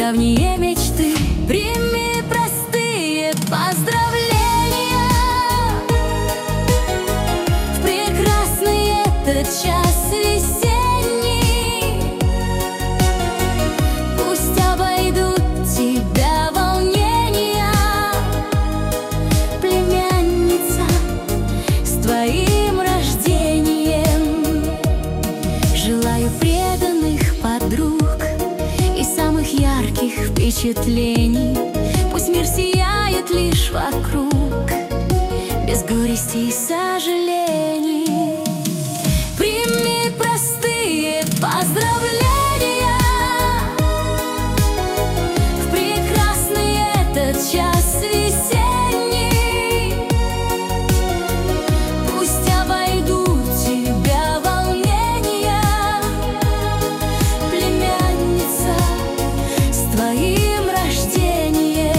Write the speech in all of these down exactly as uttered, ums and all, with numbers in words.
давние мечты. Прими простые поздравления в прекрасный этот час весенний. Пусть обойдут тебя волнения, племянница, с твоим рождением. Желаю преданных подруг и самых ярких впечатлений. Пусть мир сияет лишь вокруг, без горести и сожалений. Прими простые поздравления в прекрасный этот час весенний. Пусть обойдут тебя волнения, племянница, с твоим рождением.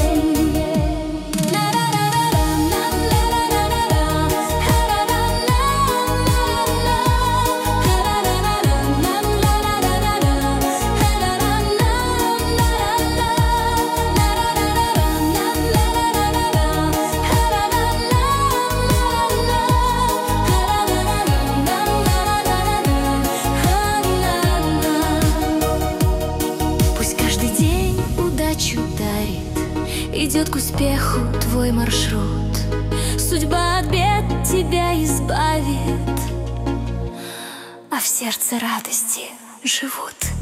Пусть каждый день удачу дарит, идет к успеху твой маршрут. Судьба от бед тебя избавит, а в сердце радости живут.